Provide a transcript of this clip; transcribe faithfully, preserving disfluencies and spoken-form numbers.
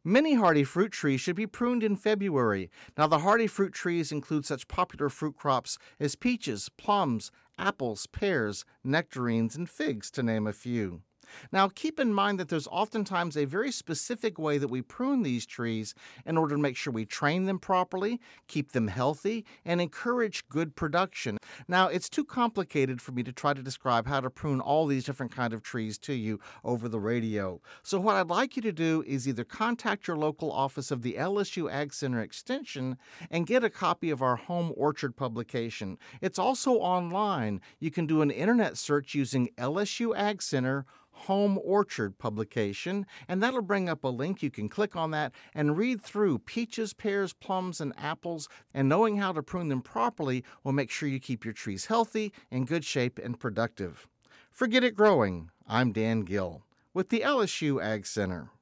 Many hardy fruit trees should be pruned in February. Now, the hardy fruit trees include such popular fruit crops as peaches, plums, apples, pears, nectarines, and figs, to name a few. Now, keep in mind that there's oftentimes a very specific way that we prune these trees in order to make sure we train them properly, keep them healthy, and encourage good production. Now, it's too complicated for me to try to describe how to prune all these different kinds of trees to you over the radio. So what I'd like you to do is either contact your local office of the L S U Ag Center Extension and get a copy of our Home Orchard publication. It's also online. You can do an internet search using L S U Ag Center Home Orchard publication, and that'll bring up a link. You can click on that and read through peaches, pears, plums, and apples, and knowing how to prune them properly will make sure you keep your trees healthy, in good shape, and productive. For Get It Growing, I'm Dan Gill with the L S U Ag Center.